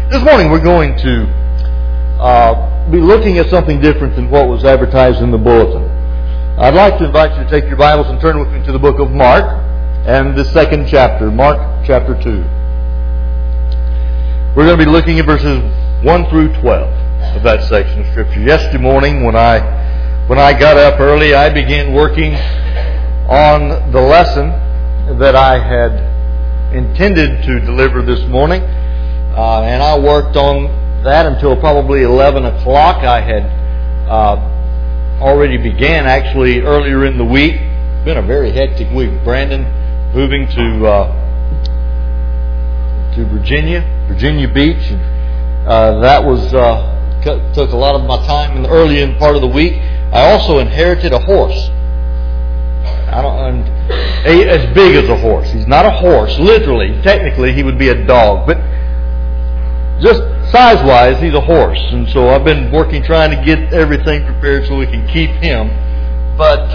This morning we're going to be looking at something different than what was advertised in the bulletin. I'd like to invite you to take your Bibles and turn with me to the book of Mark and the second chapter, Mark chapter 2. We're going to be looking at verses 1 through 12 of that section of Scripture. Yesterday morning when I got up early, I began working on the lesson that I had intended to deliver this morning. And I worked on that until probably 11 o'clock. I had already began actually earlier in the week. It's been a very hectic week. Brandon moving to Virginia Beach. That was took a lot of my time in the early part of the week. I also inherited a horse. As big as a horse. He's not a horse, literally. Technically, he would be a dog, but just size-wise, he's a horse. And so I've been working trying to get everything prepared so we can keep him. But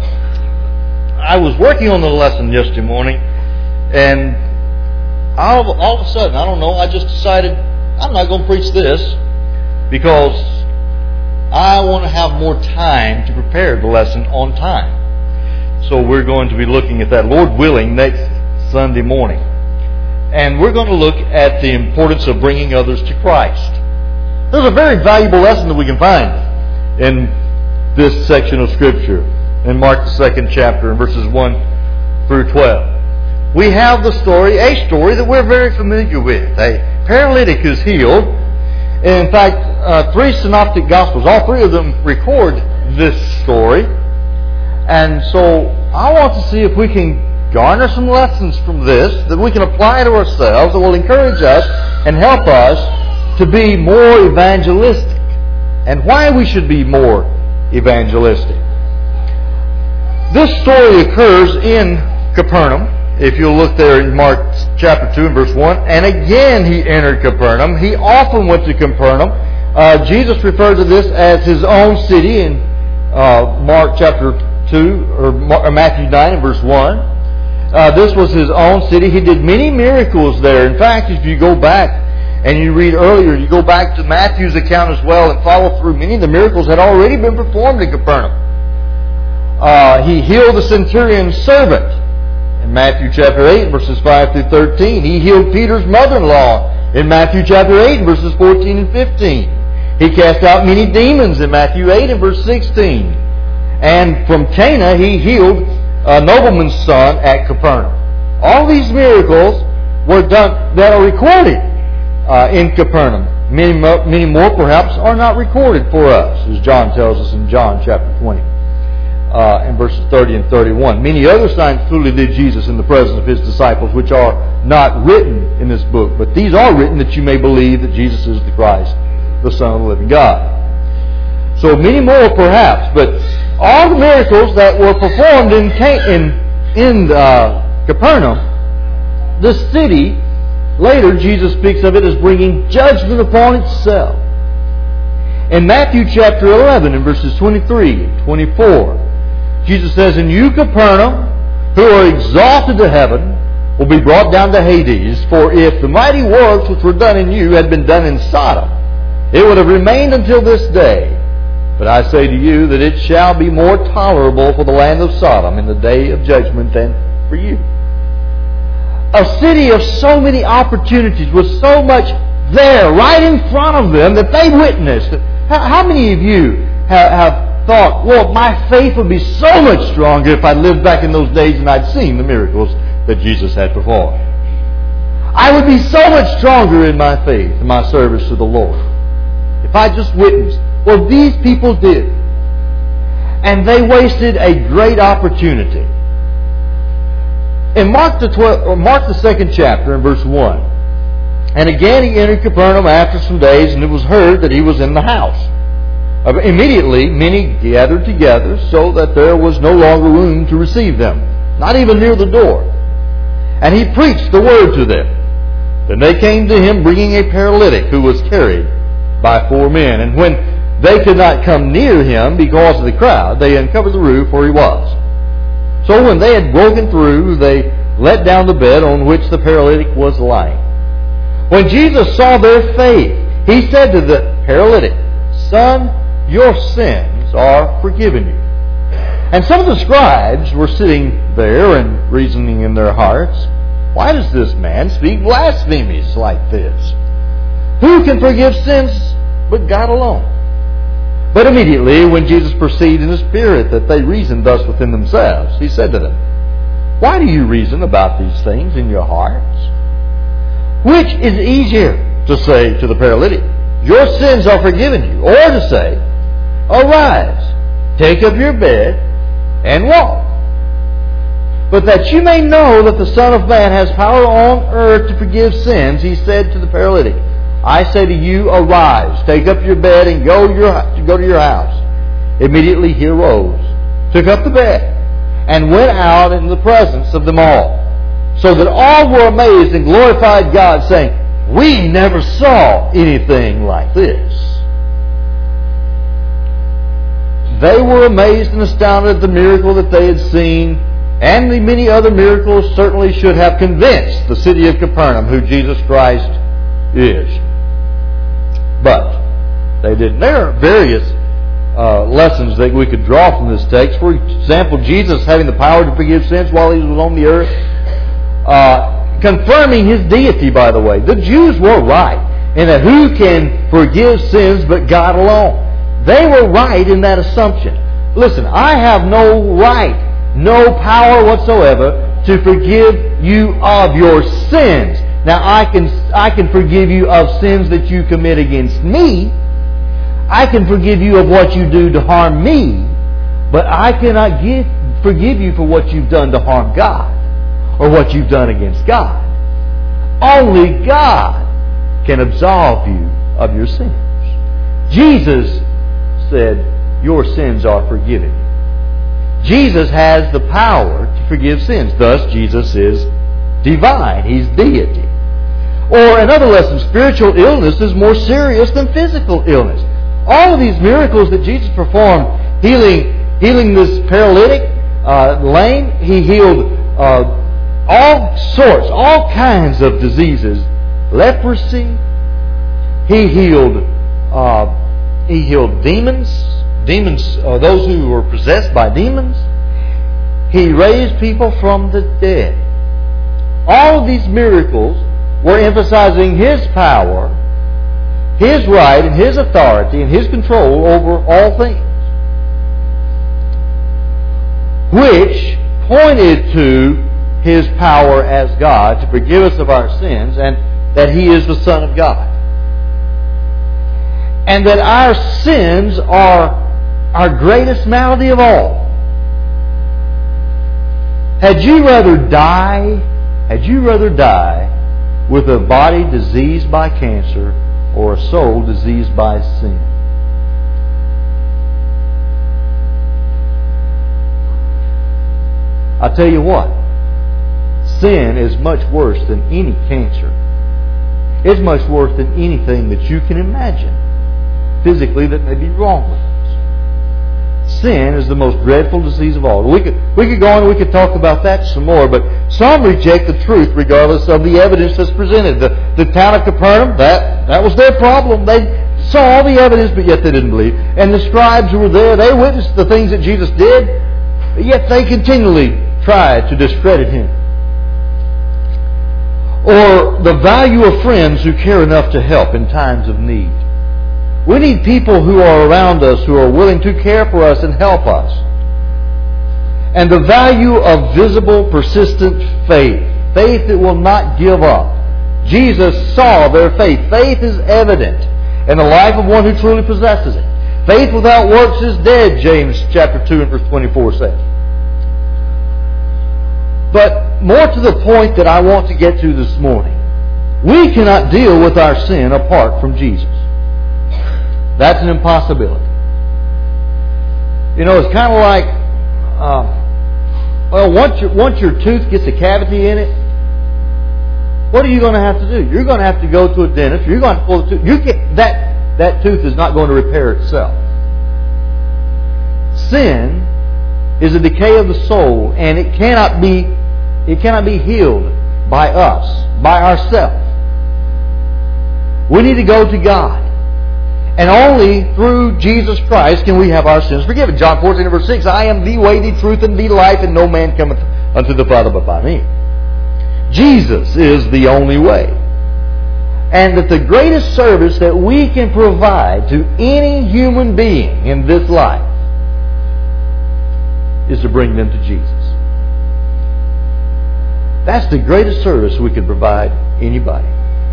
I was working on the lesson yesterday morning, and all of a sudden, I don't know, I just decided I'm not going to preach this because I want to have more time to prepare the lesson on time. So we're going to be looking at that, Lord willing, next Sunday morning. And we're going to look at the importance of bringing others to Christ. There's a very valuable lesson that we can find in this section of Scripture, in Mark the second chapter, in verses 1 through 12. We have a story that we're very familiar with. A paralytic is healed. And in fact, three synoptic Gospels, all three of them record this story. And so I want to see if we can garner some lessons from this that we can apply to ourselves that will encourage us and help us to be more evangelistic, and why we should be more evangelistic. This story occurs in Capernaum. If you'll look there in Mark chapter 2 and verse 1, and again he entered Capernaum. He often went to Capernaum. Jesus referred to this as his own city in Mark chapter 2 or Matthew 9 and verse 1. This was his own city. He did many miracles there. In fact, if you go back and you read earlier, you go back to Matthew's account as well and follow through, many of the miracles had already been performed in Capernaum. He healed the centurion's servant in Matthew chapter 8, verses 5 through 13. He healed Peter's mother-in-law in Matthew chapter 8, verses 14 and 15. He cast out many demons in Matthew 8 and verse 16. And from Cana, he healed a nobleman's son at Capernaum. All these miracles were done that are recorded in Capernaum. Many more perhaps are not recorded for us, as John tells us in John chapter 20, in verses 30 and 31. Many other signs truly did Jesus in the presence of his disciples, which are not written in this book, but these are written that you may believe that Jesus is the Christ, the Son of the living God. So many more perhaps, but all the miracles that were performed in Capernaum, the city, later Jesus speaks of it as bringing judgment upon itself. In Matthew chapter 11, in verses 23 and 24, Jesus says, "And you, Capernaum, who are exalted to heaven, will be brought down to Hades. For if the mighty works which were done in you had been done in Sodom, it would have remained until this day. But I say to you that it shall be more tolerable for the land of Sodom in the day of judgment than for you." A city of so many opportunities, with so much there right in front of them that they witnessed. How many of you have thought, well, my faith would be so much stronger if I lived back in those days and I'd seen the miracles that Jesus had performed? I would be so much stronger in my faith and my service to the Lord if I just witnessed. Well, these people did. And they wasted a great opportunity. In Mark the second chapter, in verse 1, "And again he entered Capernaum after some days, and it was heard that he was in the house. Immediately many gathered together, so that there was no longer room to receive them, not even near the door. And he preached the word to them. Then they came to him, bringing a paralytic who was carried by 4 men. And when they could not come near him because of the crowd, they uncovered the roof where he was. So when they had broken through, they let down the bed on which the paralytic was lying. When Jesus saw their faith, He said to the paralytic, "Son, your sins are forgiven you." And some of the scribes were sitting there and reasoning in their hearts, "Why does this man speak blasphemies like this? Who can forgive sins but God alone?" But immediately, when Jesus perceived in His spirit that they reasoned thus within themselves, He said to them, "Why do you reason about these things in your hearts? Which is easier, to say to the paralytic, 'Your sins are forgiven you,' or to say, 'Arise, take up your bed, and walk'? But that you may know that the Son of Man has power on earth to forgive sins," He said to the paralytic, "I say to you, arise, take up your bed, and go to your house." Immediately he arose, took up the bed, and went out in the presence of them all, so that all were amazed and glorified God, saying, "We never saw anything like this." They were amazed and astounded at the miracle that they had seen, and the many other miracles certainly should have convinced the city of Capernaum who Jesus Christ is. But they didn't. There are various lessons that we could draw from this text. For example, Jesus having the power to forgive sins while He was on the earth, confirming His deity, by the way. The Jews were right in that who can forgive sins but God alone. They were right in that assumption. Listen, I have no right, no power whatsoever to forgive you of your sins. Now, I can forgive you of sins that you commit against me. I can forgive you of what you do to harm me. But I cannot forgive you for what you've done to harm God or what you've done against God. Only God can absolve you of your sins. Jesus said, "Your sins are forgiven you." Jesus has the power to forgive sins. Thus, Jesus is divine. He's deity. Or another lesson, spiritual illness is more serious than physical illness. All of these miracles that Jesus performed, healing this paralytic, lame, He healed all sorts, all kinds of diseases. Leprosy. He healed demons. Demons, those who were possessed by demons. He raised people from the dead. All of these miracles were emphasizing His power, His right, and His authority, and His control over all things, which pointed to His power as God to forgive us of our sins, and that He is the Son of God. And that our sins are our greatest malady of all. Had you rather die with a body diseased by cancer or a soul diseased by sin? I tell you what, sin is much worse than any cancer. It's much worse than anything that you can imagine physically that may be wrong with us. Sin is the most dreadful disease of all. We could go on and we could talk about that some more, but some reject the truth regardless of the evidence that's presented. The town of Capernaum, that was their problem. They saw all the evidence, but yet they didn't believe. And the scribes who were there, they witnessed the things that Jesus did, but yet they continually tried to discredit Him. Or the value of friends who care enough to help in times of need. We need people who are around us who are willing to care for us and help us. And the value of visible, persistent faith. Faith that will not give up. Jesus saw their faith. Faith is evident in the life of one who truly possesses it. Faith without works is dead, James chapter 2 and verse 24 says. But more to the point that I want to get to this morning, we cannot deal with our sin apart from Jesus. That's an impossibility. You know, it's kind of like, once your tooth gets a cavity in it, what are you going to have to do? You're going to have to go to a dentist. You're going to pull the tooth. That tooth is not going to repair itself. Sin is a decay of the soul, and it cannot be healed by us, by ourselves. We need to go to God. And only through Jesus Christ can we have our sins forgiven. John 14 verse 6, I am the way, the truth, and the life, and no man cometh unto the Father but by me. Jesus is the only way. And that the greatest service that we can provide to any human being in this life is to bring them to Jesus. That's the greatest service we could provide anybody.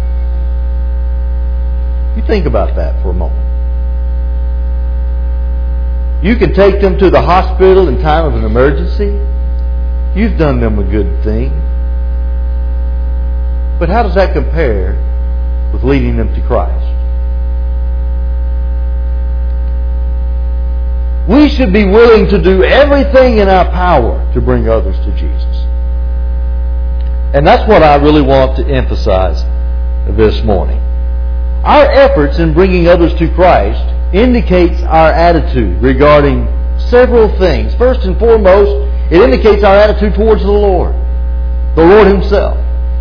You think about that for a moment. You can take them to the hospital in time of an emergency. You've done them a good thing. But how does that compare with leading them to Christ? We should be willing to do everything in our power to bring others to Jesus. And that's what I really want to emphasize this morning. Our efforts in bringing others to Christ indicates our attitude regarding several things. First and foremost, it indicates our attitude towards the Lord Himself.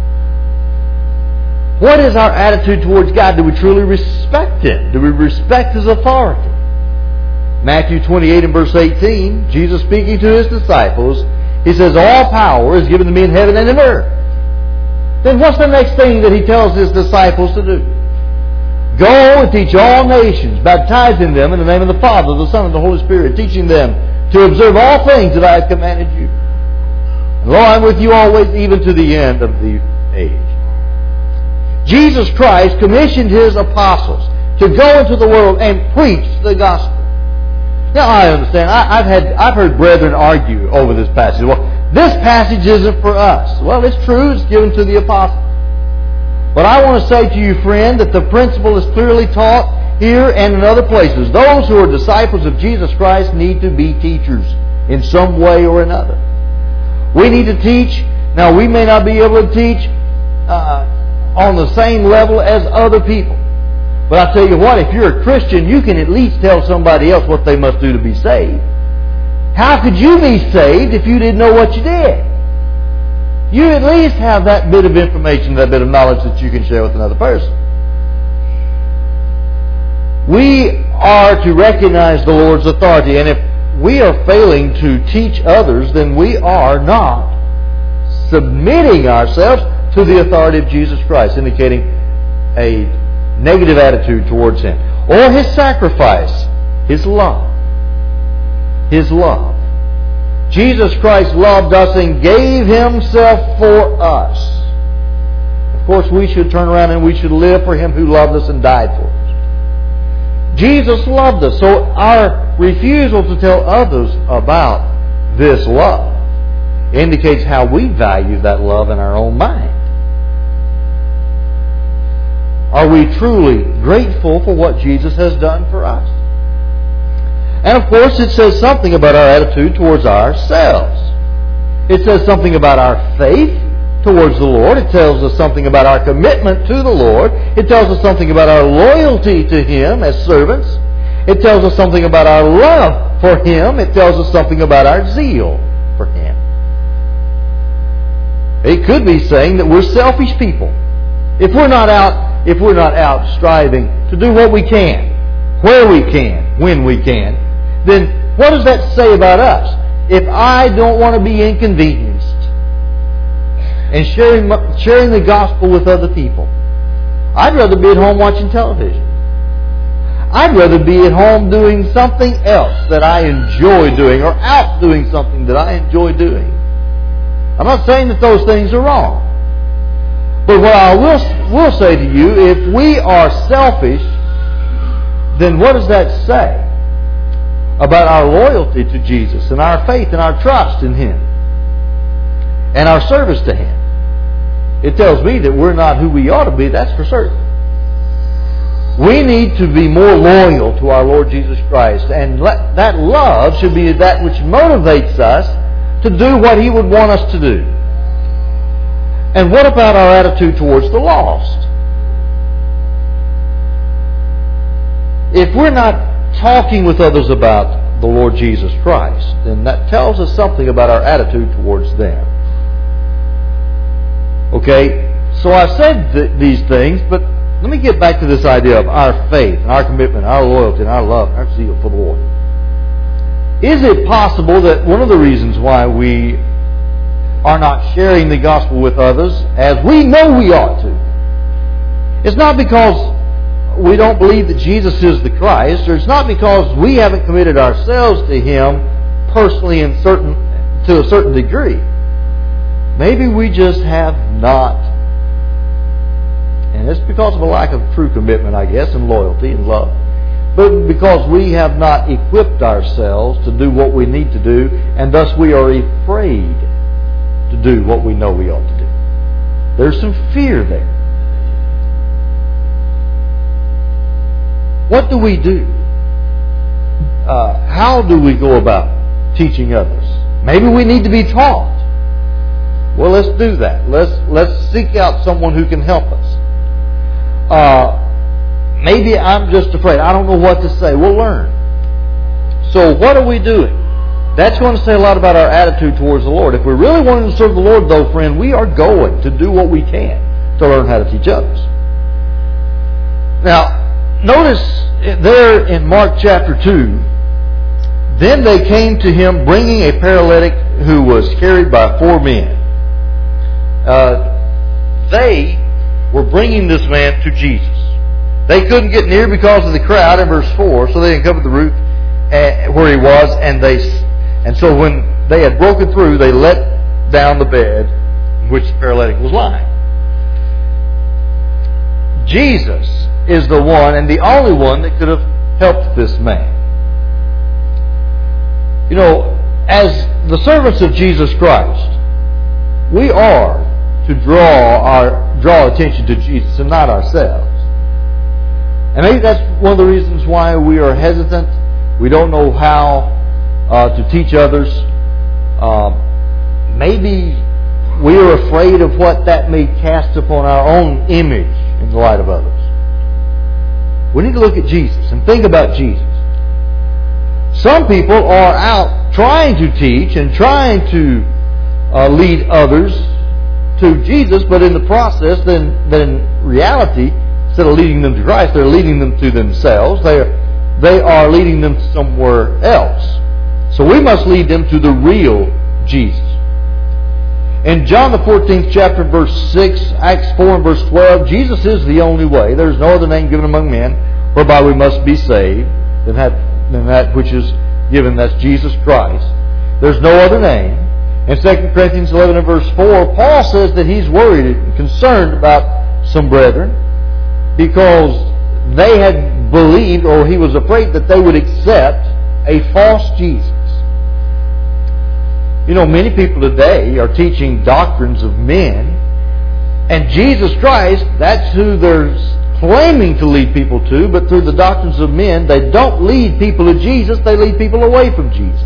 What is our attitude towards God? Do we truly respect Him? Do we respect His authority? Matthew 28 and verse 18, Jesus speaking to His disciples, He says, all power is given to me in heaven and in earth. Then what's the next thing that He tells His disciples to do? Go and teach all nations, baptizing them in the name of the Father, the Son, and the Holy Spirit, teaching them to observe all things that I have commanded you. And lo, I'm with you always, even to the end of the age. Jesus Christ commissioned His apostles to go into the world and preach the gospel. Now I understand. I've heard brethren argue over this passage. Well, this passage isn't for us. Well, it's true. It's given to the apostles. But I want to say to you, friend, that the principle is clearly taught here and in other places. Those who are disciples of Jesus Christ need to be teachers in some way or another. We need to teach. Now, we may not be able to teach on the same level as other people. But I tell you what, if you're a Christian, you can at least tell somebody else what they must do to be saved. How could you be saved if you didn't know what you did? You at least have that bit of information, that bit of knowledge that you can share with another person. We are to recognize the Lord's authority, and if we are failing to teach others, then we are not submitting ourselves to the authority of Jesus Christ, indicating a negative attitude towards Him. Or His sacrifice, His love. His love. Jesus Christ loved us and gave Himself for us. Of course, we should turn around and we should live for Him who loved us and died for us. Jesus loved us, so our refusal to tell others about this love indicates how we value that love in our own mind. Are we truly grateful for what Jesus has done for us? And of course, it says something about our attitude towards ourselves. It says something about our faith towards the Lord. It tells us something about our commitment to the Lord. It tells us something about our loyalty to Him as servants. It tells us something about our love for Him. It tells us something about our zeal for Him. It could be saying that we're selfish people. If we're not out striving to do what we can, where we can, when we can, then what does that say about us? If I don't want to be inconvenienced and sharing the gospel with other people, I'd rather be at home watching television. I'd rather be at home doing something else that I enjoy doing, or out doing something that I enjoy doing. I'm not saying that those things are wrong. But what I will say to you, if we are selfish, then what does that say about our loyalty to Jesus and our faith and our trust in Him and our service to Him? It tells me that we're not who we ought to be, that's for certain. We need to be more loyal to our Lord Jesus Christ, and that love should be that which motivates us to do what He would want us to do. And what about our attitude towards the lost? If we're not talking with others about the Lord Jesus Christ, then that tells us something about our attitude towards them. Okay, so I've said these things, but let me get back to this idea of our faith, and our commitment, our loyalty, and our love, and our zeal for the Lord. Is it possible that one of the reasons why we are not sharing the gospel with others as we know we ought to, it's not because we don't believe that Jesus is the Christ, or it's not because we haven't committed ourselves to Him personally to a certain degree. Maybe we just have not. And it's because of a lack of true commitment, I guess, and loyalty and love. But because we have not equipped ourselves to do what we need to do, and thus we are afraid to do what we know we ought to do. There's some fear there. What do we do? How do we go about teaching others? Maybe we need to be taught. Well, let's do that. Let's seek out someone who can help us. Maybe I'm just afraid. I don't know what to say. We'll learn. So what are we doing? That's going to say a lot about our attitude towards the Lord. If we're really wanting to serve the Lord, though, friend, we are going to do what we can to learn how to teach others. Now, notice there in Mark chapter 2, then they came to him bringing a paralytic who was carried by 4 men. They were bringing this man to Jesus. They couldn't get near because of the crowd in verse 4, so they uncovered the roof where he was, and so when they had broken through, they let down the bed in which the paralytic was lying. Jesus is the one and the only one that could have helped this man. You know, as the servants of Jesus Christ, we are to draw attention to Jesus and not ourselves. And maybe that's one of the reasons why we are hesitant. We don't know how to teach others. Maybe we are afraid of what that may cast upon our own image in the light of others. We need to look at Jesus and think about Jesus. Some people are out trying to teach and trying to lead others to Jesus, but in the process, then in reality, instead of leading them to Christ, they're leading them to themselves. They are leading them to somewhere else. So we must lead them to the real Jesus. In John the 14th chapter, verse 6, Acts 4 and verse 12, Jesus is the only way. There is no other name given among men whereby we must be saved than that which is given, that's Jesus Christ. There's no other name. In 2 Corinthians 11 and verse 4, Paul says that he's worried and concerned about some brethren because they had believed, or he was afraid that they would accept a false Jesus. You know, many people today are teaching doctrines of men, and Jesus Christ, that's who they're claiming to lead people to, but through the doctrines of men, they don't lead people to Jesus, they lead people away from Jesus.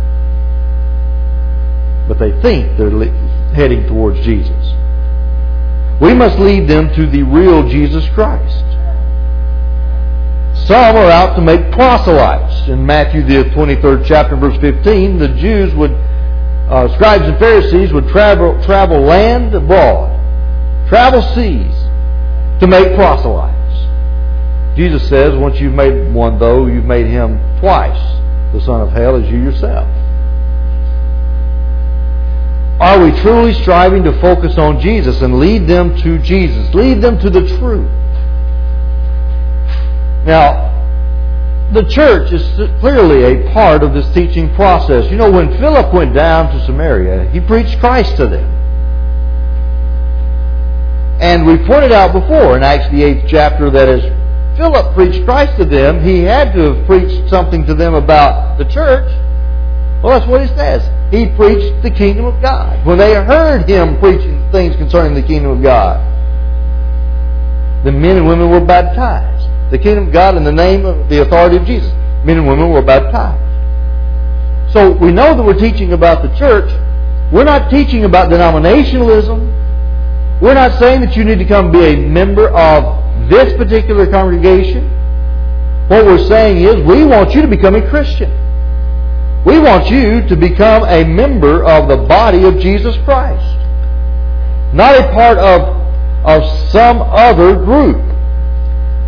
But they think they're heading towards Jesus. We must lead them to the real Jesus Christ. Some are out to make proselytes. In Matthew the 23rd chapter, verse 15, the Jews would, scribes and Pharisees would travel land abroad, travel seas to make proselytes. Jesus says, once you've made one, though, you've made him twice the son of hell as you yourself. Are we truly striving to focus on Jesus and lead them to Jesus? Lead them to the truth. Now, the church is clearly a part of this teaching process. You know, when Philip went down to Samaria, he preached Christ to them. And we pointed out before in Acts the 8th chapter that as Philip preached Christ to them, he had to have preached something to them about the church. Well, that's what he says. He preached the kingdom of God. When they heard him preaching things concerning the kingdom of God, the men and women were baptized. The kingdom of God in the name of the authority of Jesus. Men and women were baptized. So we know that we're teaching about the church. We're not teaching about denominationalism. We're not saying that you need to come be a member of this particular congregation. What we're saying is we want you to become a Christian. We want you to become a member of the body of Jesus Christ. Not a part of some other group.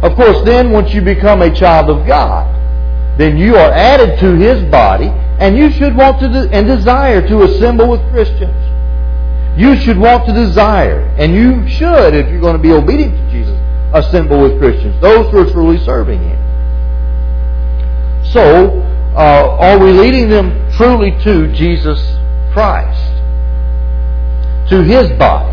Of course, then once you become a child of God, then you are added to His body, and you should want to and desire to assemble with Christians. You should want to desire, and you should, if you're going to be obedient to Jesus, assemble with Christians, those who are truly serving Him. So, are we leading them truly to Jesus Christ? To His body?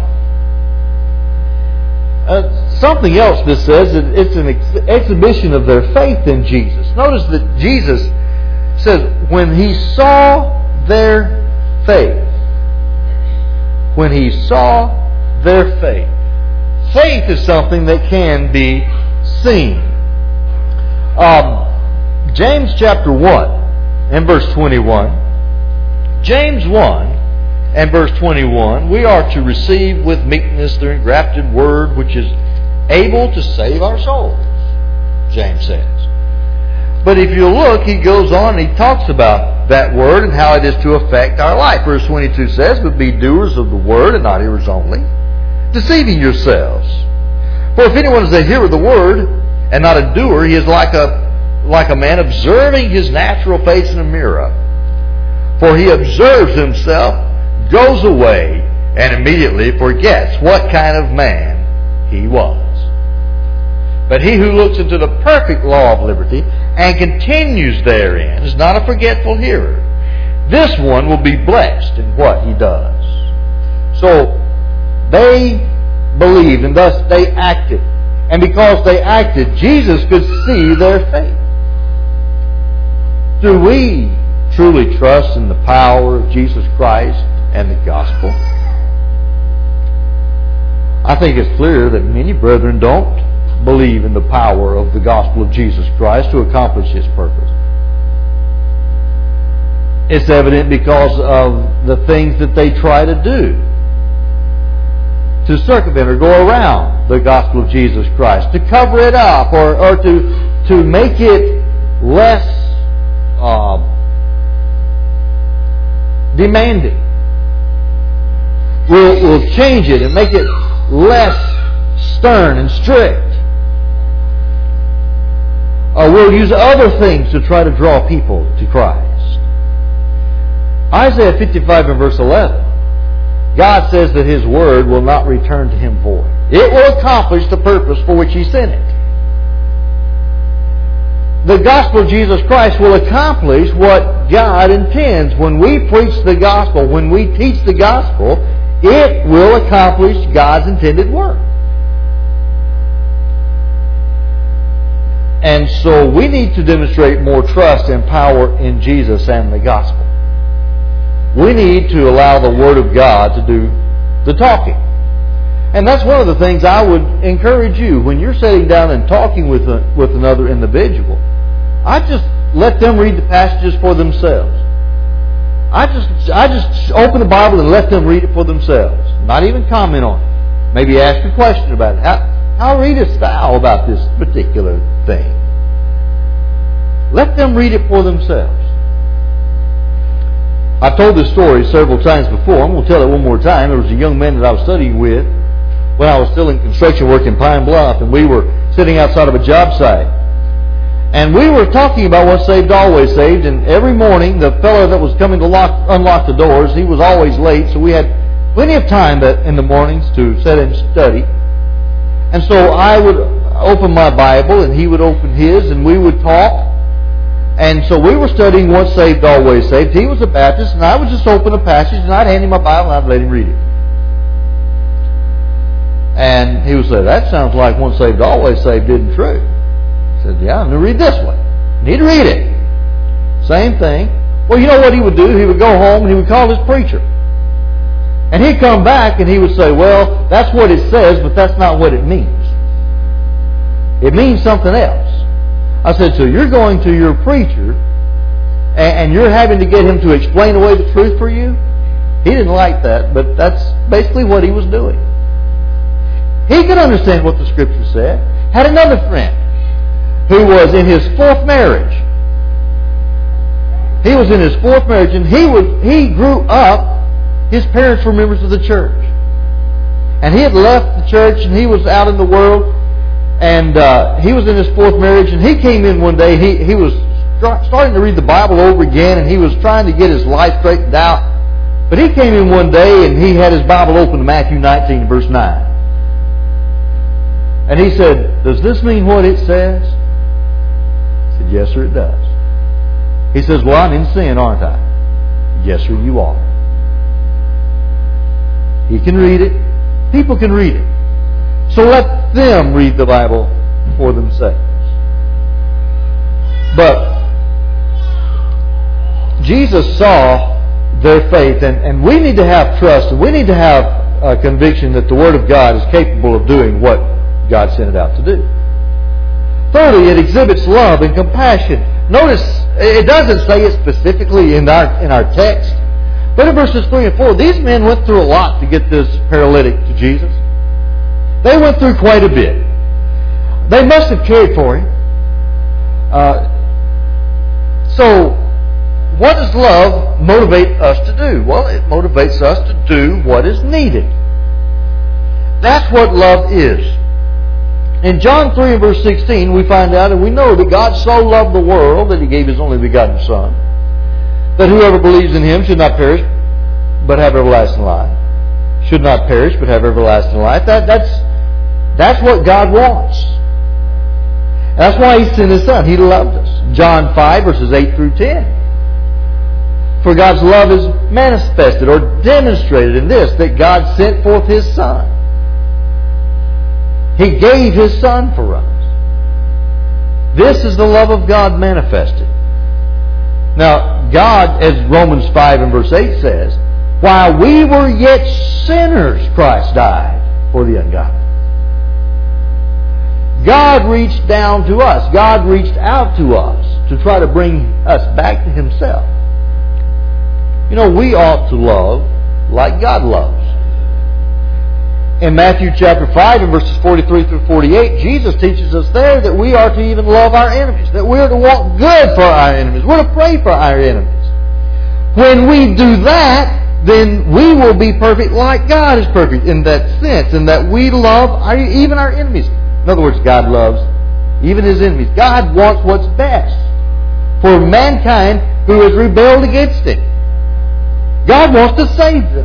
Something else this says, it's an exhibition of their faith in Jesus. Notice that Jesus says, when He saw their faith. When He saw their faith. Faith is something that can be seen. James chapter 1 and verse 21. James 1 and verse 21, we are to receive with meekness the engrafted word which is able to save our souls, James says. But if you look, he goes on and he talks about that word and how it is to affect our life. Verse 22 says, but be doers of the word and not hearers only, deceiving yourselves. For if anyone is a hearer of the word and not a doer, he is like a man observing his natural face in a mirror. For he observes himself, goes away, and immediately forgets what kind of man he was. But he who looks into the perfect law of liberty and continues therein is not a forgetful hearer. This one will be blessed in what he does. So they believed, and thus they acted. And because they acted, Jesus could see their faith. Do we truly trust in the power of Jesus Christ and the gospel? I think it's clear that many brethren don't believe in the power of the gospel of Jesus Christ to accomplish His purpose. It's evident because of the things that they try to do to circumvent or go around the gospel of Jesus Christ, to cover it up or to make it less demanding. We'll change it and make it less stern and strict. We'll use other things to try to draw people to Christ. Isaiah 55 and verse 11, God says that His word will not return to Him void. It will accomplish the purpose for which He sent it. The gospel of Jesus Christ will accomplish what God intends. When we preach the gospel, when we teach the gospel, it will accomplish God's intended work. And so we need to demonstrate more trust and power in Jesus and the gospel. We need to allow the Word of God to do the talking. And that's one of the things I would encourage you. When you're sitting down and talking with another individual, I just let them read the passages for themselves. I just open the Bible and let them read it for themselves. Not even comment on it. Maybe ask a question about it. How readest thou about this particular thing? Let them read it for themselves. I've told this story several times before. I'm going to tell it one more time. There was a young man that I was studying with when I was still in construction work in Pine Bluff, and we were sitting outside of a job site. And we were talking about once saved, always saved, and every morning the fellow that was coming to unlock the doors, he was always late, so we had plenty of time in the mornings to sit and study. And so I would open my Bible and he would open his and we would talk. And so we were studying once saved, always saved. He was a Baptist and I would just open a passage and I'd hand him my Bible and I'd let him read it. And he would say, that sounds like once saved, always saved isn't true. I said, yeah, I'm going to read this one. You need to read it. Same thing. Well, you know what he would do? He would go home and he would call his preacher. And he'd come back and he would say, well, that's what it says, but that's not what it means. It means something else. I said, so you're going to your preacher and you're having to get him to explain away the truth for you? He didn't like that, but that's basically what he was doing. He could understand what the Scripture said. Had another friend who was in his fourth marriage. He was in his fourth marriage and he grew up. His parents were members of the church. And he had left the church and he was out in the world. And he was in his fourth marriage, and he came in one day. He was starting to read the Bible over again, and he was trying to get his life straightened out. But he came in one day, and he had his Bible open to Matthew 19, verse 9. And he said, "Does this mean what it says?" I said, "Yes, sir, it does." He says, "Well, I'm in sin, aren't I?" "Yes, sir, you are." He can read it. People can read it. So let them read the Bible for themselves. But Jesus saw their faith, and we need to have trust, and we need to have a conviction that the Word of God is capable of doing what God sent it out to do. Thirdly, it exhibits love and compassion. Notice, it doesn't say it specifically in our text, but in verses 3 and 4, these men went through a lot to get this paralytic to Jesus. They went through quite a bit. They must have cared for him. So, what does love motivate us to do? Well, it motivates us to do what is needed. That's what love is. In John 3 and verse 16, we find out and we know that God so loved the world that He gave His only begotten Son, that whoever believes in Him should not perish, but have everlasting life. Should not perish, but have everlasting life. That's what God wants. That's why He sent His Son. He loved us. John 5, verses 8 through 10. For God's love is manifested or demonstrated in this, that God sent forth His Son. He gave His Son for us. This is the love of God manifested. Now, God, as Romans 5 and verse 8 says, while we were yet sinners, Christ died for the ungodly. God reached down to us. God reached out to us to try to bring us back to Himself. You know, we ought to love like God loves. In Matthew chapter 5 and verses 43 through 48, Jesus teaches us there that we are to even love our enemies, that we are to want good for our enemies. We're to pray for our enemies. When we do that, then we will be perfect like God is perfect in that sense, in that we love even our enemies. In other words, God loves even His enemies. God wants what's best for mankind who has rebelled against Him. God wants to save them.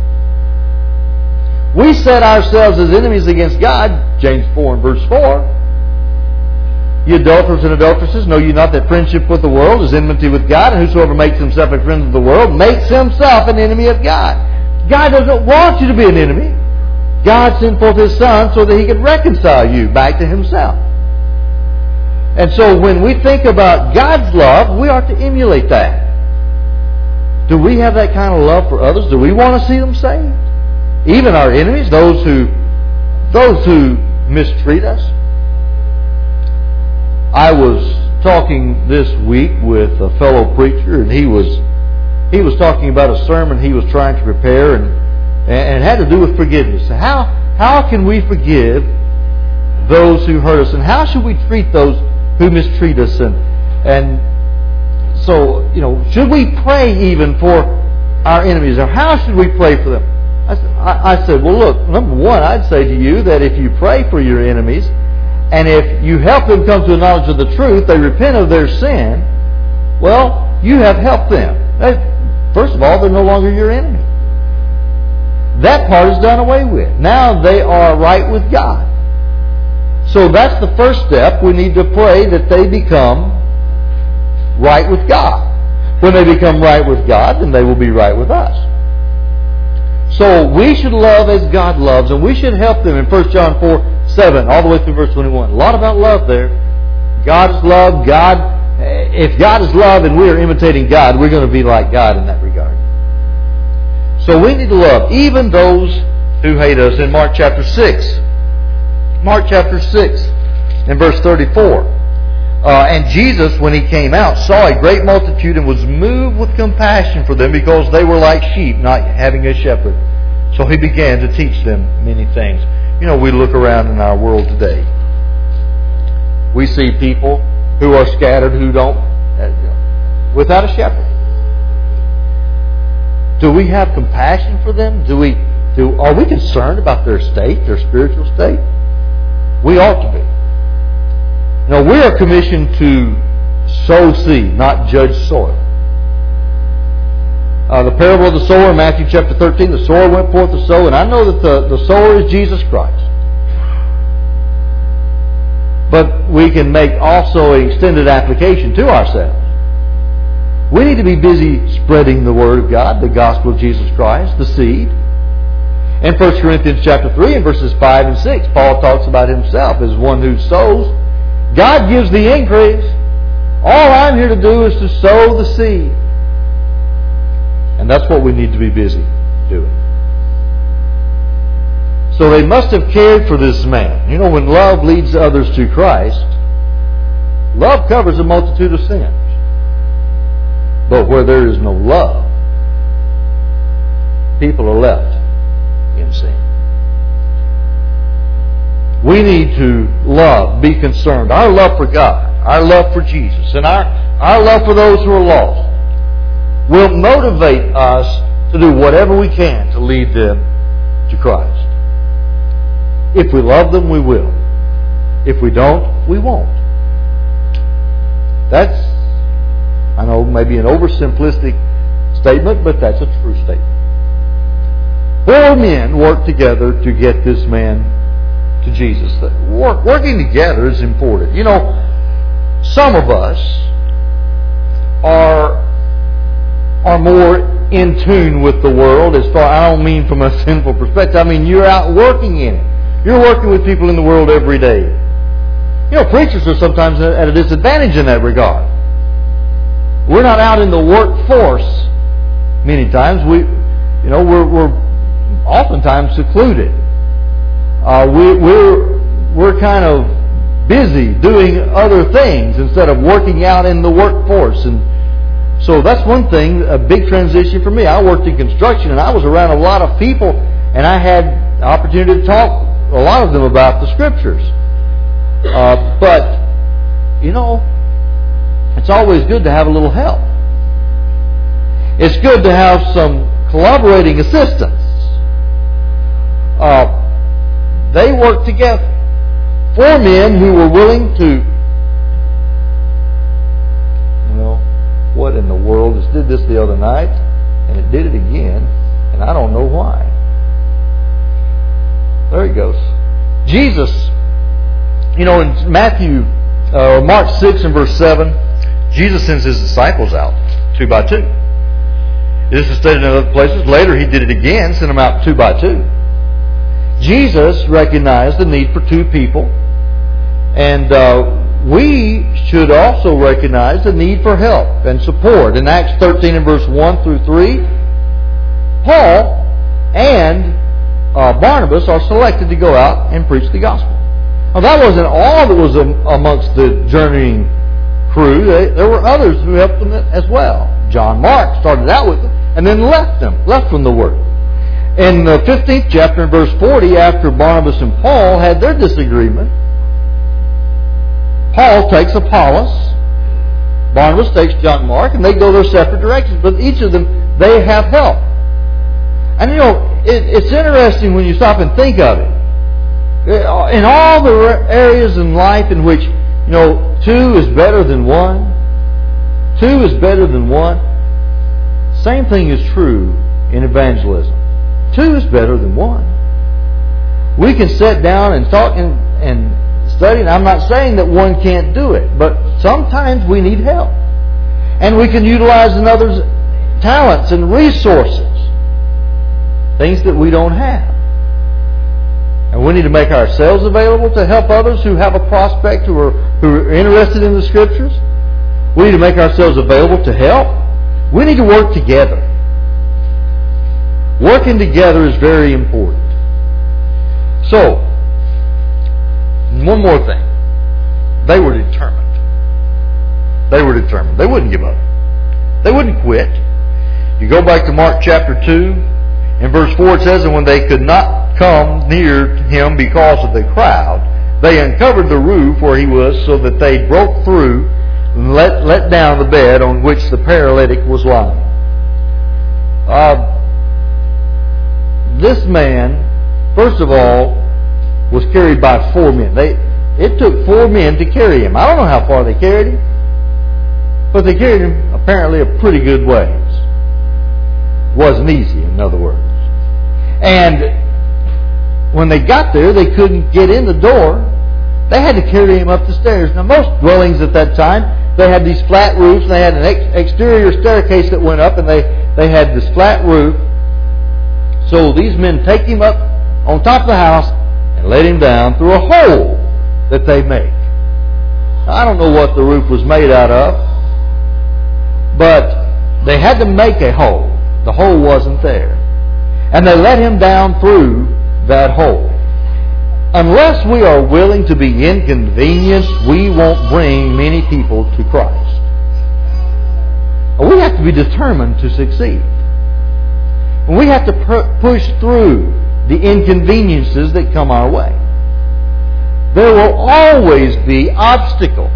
We set ourselves as enemies against God, James 4 and verse 4. You adulterers and adulteresses, know you not that friendship with the world is enmity with God, and whosoever makes himself a friend of the world makes himself an enemy of God. God doesn't want you to be an enemy. God sent forth His Son so that He could reconcile you back to Himself. And so when we think about God's love, we are to emulate that. Do we have that kind of love for others? Do we want to see them saved? Even our enemies, those who mistreat us. I was talking this week with a fellow preacher, and he was talking about a sermon he was trying to prepare, and it had to do with forgiveness. How can we forgive those who hurt us, and how should we treat those who mistreat us? And so, should we pray even for our enemies, or how should we pray for them? I said, well, look, number one, I'd say to you that if you pray for your enemies, and if you help them come to a knowledge of the truth, they repent of their sin, well, you have helped them. First of all, they're no longer your enemy. That part is done away with. Now they are right with God. So that's the first step. We need to pray that they become right with God. When they become right with God, then they will be right with us. So we should love as God loves, and we should help them in 1 John 4:7, all the way through verse 21. A lot about love there. God is love. If God is love and we are imitating God, we're going to be like God in that regard. So we need to love even those who hate us. In Mark chapter 6. Mark chapter 6 and verse 34. And Jesus, when He came out, saw a great multitude and was moved with compassion for them because they were like sheep, not having a shepherd. So He began to teach them many things. We look around in our world today. We see people who are scattered, who don't, without a shepherd. Do we have compassion for them? Are we concerned about their state, their spiritual state? We ought to be. No, we are commissioned to sow seed, not judge soil. The parable of the sower in Matthew chapter 13, the sower went forth to sow, and I know that the sower is Jesus Christ. But we can make also an extended application to ourselves. We need to be busy spreading the Word of God, the gospel of Jesus Christ, the seed. In 1 Corinthians chapter 3 and verses 5 and 6, Paul talks about himself as one who sows. God gives the increase. All I'm here to do is to sow the seed. And that's what we need to be busy doing. So they must have cared for this man. You know, when love leads others to Christ, love covers a multitude of sins. But where there is no love, people are left in sin. We need to love, be concerned. Our love for God, our love for Jesus, and our love for those who are lost will motivate us to do whatever we can to lead them to Christ. If we love them, we will. If we don't, we won't. That's, I know, maybe an oversimplistic statement, but that's a true statement. 4 men worked together to get this man to Jesus. Working together is important. You know, some of us are more in tune with the world as far, I don't mean from a sinful perspective, I mean you're out working in it. You're working with people in the world every day. You know, preachers are sometimes at a disadvantage in that regard. We're not out in the workforce many times. We're oftentimes secluded. We're kind of busy doing other things instead of working out in the workforce. And so that's one thing, a big transition for me. I worked in construction and I was around a lot of people, and I had the opportunity to talk a lot of them about the Scriptures. But, you know, it's always good to have a little help. It's good to have some collaborating assistance. They worked together. 4 men who were willing to, what in the world? Just did this the other night, and it did it again, and I don't know why. There he goes. Jesus, in Mark 6 and verse 7, Jesus sends His disciples out 2 by 2. This is stated in other places. Later He did it again, sent them out 2 by 2. Jesus recognized the need for 2 people, and we should also recognize the need for help and support. In Acts 13 and verse 1 through 3, Paul and Barnabas are selected to go out and preach the gospel. Now that wasn't all that was amongst the journeying crew. There were others who helped them as well. John Mark started out with them and then left from the work. In the 15th chapter, in verse 40, after Barnabas and Paul had their disagreement, Paul takes Apollos, Barnabas takes John Mark, and they go their separate directions. But each of them, they have help. And it's interesting when you stop and think of it. In all the areas in life in which, 2 is better than 1, 2 is better than 1, same thing is true in evangelism. 2 is better than 1. We can sit down and talk and study, and I'm not saying that one can't do it, but sometimes we need help. And we can utilize another's talents and resources, things that we don't have. And we need to make ourselves available to help others who have a prospect, who are interested in the Scriptures. We need to make ourselves available to help. We need to work together. Working together is very important. So, one more thing. They were determined. They were determined. They wouldn't give up. They wouldn't quit. You go back to Mark chapter 2, in verse 4 it says, "And when they could not come near him because of the crowd, they uncovered the roof where he was, so that they broke through and let down the bed on which the paralytic was lying." This man, first of all, was carried by 4 men. it took 4 men to carry him. I don't know how far they carried him, but they carried him apparently a pretty good ways. It wasn't easy, in other words. And when they got there, they couldn't get in the door. They had to carry him up the stairs. Now, most dwellings at that time, they had these flat roofs, and they had an exterior staircase that went up, and they had this flat roof. So these men take him up on top of the house and let him down through a hole that they make. Now, I don't know what the roof was made out of, but they had to make a hole. The hole wasn't there. And they let him down through that hole. Unless we are willing to be inconvenienced, we won't bring many people to Christ. We have to be determined to succeed. We have to push through the inconveniences that come our way. There will always be obstacles.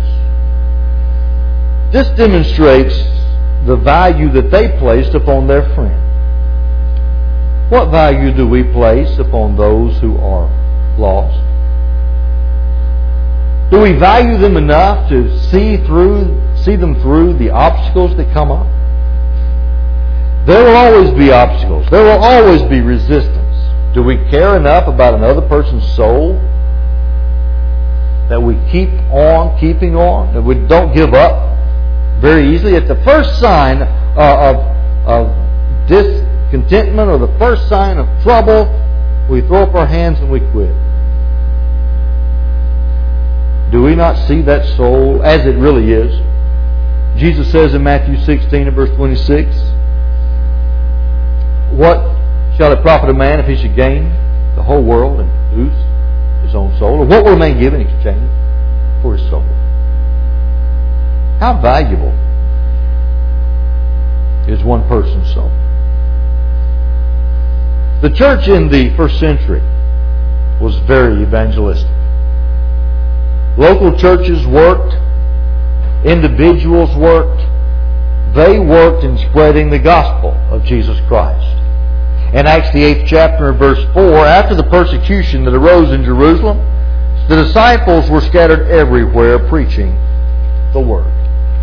This demonstrates the value that they placed upon their friend. What value do we place upon those who are lost? Do we value them enough to see them through the obstacles that come up? There will always be obstacles. There will always be resistance. Do we care enough about another person's soul that we keep on keeping on, that we don't give up very easily? At the first sign of discontentment or the first sign of trouble, we throw up our hands and we quit. Do we not see that soul as it really is? Jesus says in Matthew 16 and verse 26, what shall it profit a man if he should gain the whole world and lose his own soul? Or what will a man give in exchange for his soul? How valuable is one person's soul? The church in the first century was very evangelistic. Local churches worked. Individuals worked. They worked in spreading the gospel of Jesus Christ. In Acts the 8th chapter and verse 4, after the persecution that arose in Jerusalem, the disciples were scattered everywhere preaching the Word.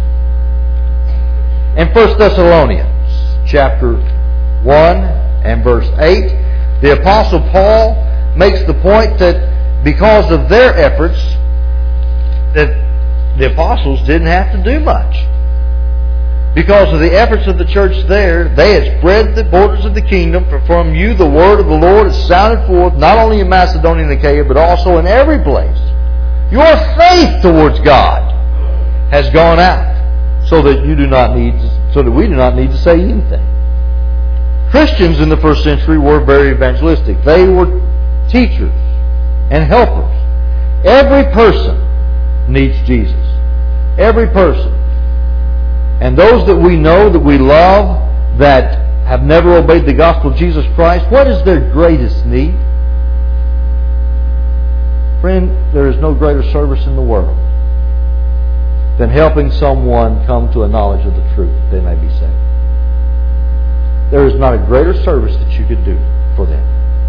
In 1 Thessalonians chapter 1 and verse 8, the Apostle Paul makes the point that because of their efforts, that the apostles didn't have to do much. Because of the efforts of the church there, they had spread the borders of the kingdom, for from you the word of the Lord is sounded forth, not only in Macedonia and Achaia, but also in every place. Your faith towards God has gone out, so that we do not need to say anything. Christians in the first century were very evangelistic. They were teachers and helpers. Every person needs Jesus. Every person. And those that we know, that we love, that have never obeyed the gospel of Jesus Christ, what is their greatest need? Friend, there is no greater service in the world than helping someone come to a knowledge of the truth that they may be saved. There is not a greater service that you could do for them.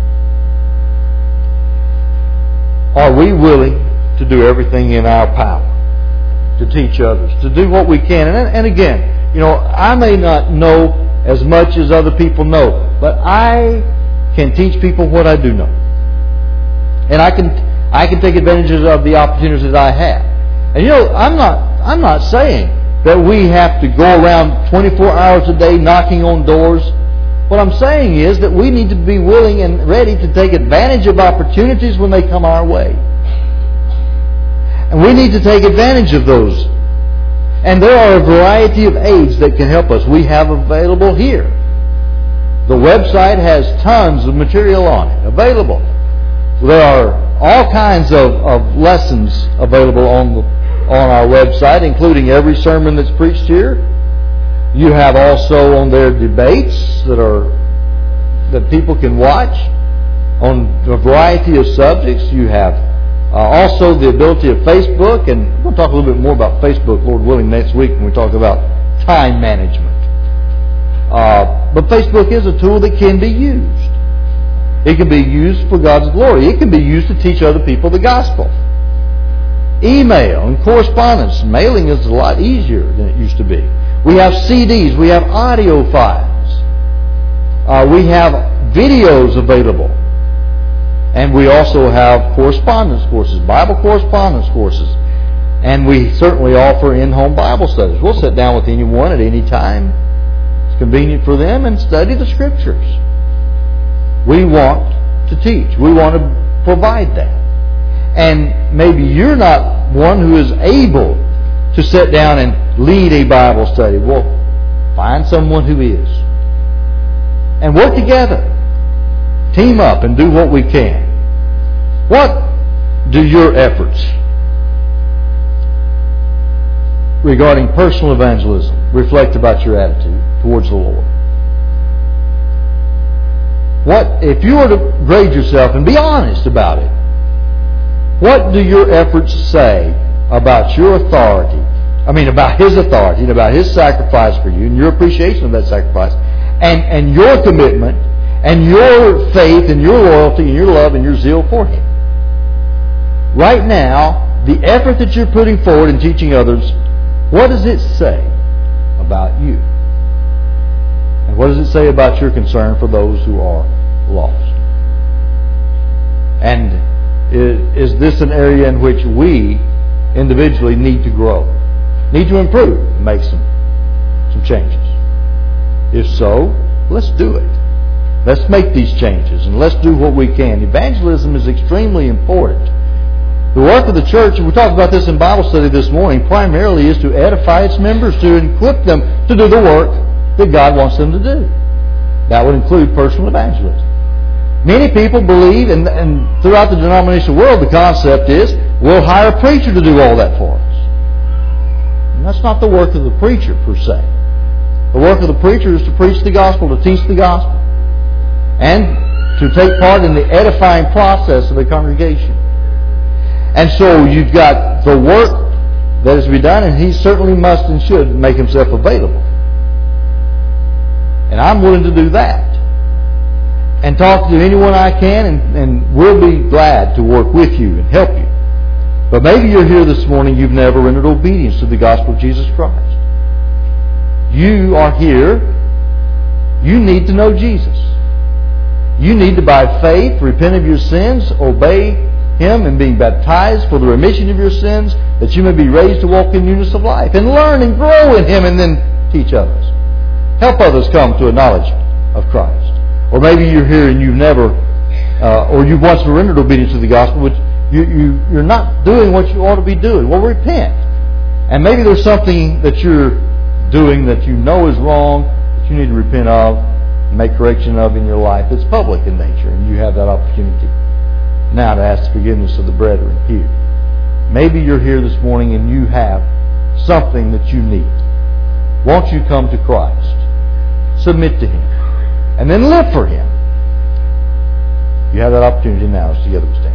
Are we willing to do everything in our power to teach others, to do what we can? And again, I may not know as much as other people know, but I can teach people what I do know. And I can take advantage of the opportunities that I have. And I'm not saying that we have to go around 24 hours a day knocking on doors. What I'm saying is that we need to be willing and ready to take advantage of opportunities when they come our way. And we need to take advantage of those. And there are a variety of aids that can help us. We have available here. The website has tons of material on it available. There are all kinds of lessons available on our website, including every sermon that's preached here. You have also on there debates that people can watch on a variety of subjects. You have also the ability of Facebook, and we're going to talk a little bit more about Facebook, Lord willing, next week when we talk about time management. But Facebook is a tool that can be used. It can be used for God's glory. It can be used to teach other people the gospel. email and correspondence. Mailing is a lot easier than it used to be. We have CDs. We have audio files. We have videos available. And we also have correspondence courses, Bible correspondence courses. And we certainly offer in-home Bible studies. We'll sit down with anyone at any time it's convenient for them and study the Scriptures. We want to teach. We want to provide that. And maybe you're not one who is able to sit down and lead a Bible study. Well, find someone who is. And work together. Team up and do what we can. What do your efforts regarding personal evangelism reflect about your attitude towards the Lord? What, if you were to grade yourself and be honest about it, what do your efforts say about your authority? I mean, about His authority and about His sacrifice for you and your appreciation of that sacrifice and your commitment and your faith and your loyalty and your love and your zeal for Him. Right now, the effort that you're putting forward in teaching others, what does it say about you? And what does it say about your concern for those who are lost? And is this an area in which we individually need to grow, need to improve, and make some changes? If so, let's do it. Let's make these changes and let's do what we can. Evangelism is extremely important. The work of the church, and we talked about this in Bible study this morning, primarily is to edify its members, to equip them to do the work that God wants them to do. That would include personal evangelism. Many people believe, and throughout the denominational world, the concept is, we'll hire a preacher to do all that for us. And that's not the work of the preacher, per se. The work of the preacher is to preach the gospel, to teach the gospel, and to take part in the edifying process of the congregation. And so you've got the work that is to be done, and he certainly must and should make himself available. And I'm willing to do that. And talk to anyone I can, and we'll be glad to work with you and help you. But maybe you're here this morning, you've never rendered obedience to the gospel of Jesus Christ. You are here, you need to know Jesus. You need to, by faith, repent of your sins, obey Him and being baptized for the remission of your sins, that you may be raised to walk in newness of life, and learn and grow in Him, and then teach others. Help others come to a knowledge of Christ. Or maybe you're here and you've never, or you've once rendered obedience to the gospel, but you're not doing what you ought to be doing. Well, repent. And maybe there's something that you're doing that you know is wrong, that you need to repent of, and make correction of in your life. It's public in nature, and you have that opportunity now to ask the forgiveness of the brethren here. Maybe you're here this morning and you have something that you need. Won't you come to Christ? Submit to Him. And then live for Him. You have that opportunity now as together we stand.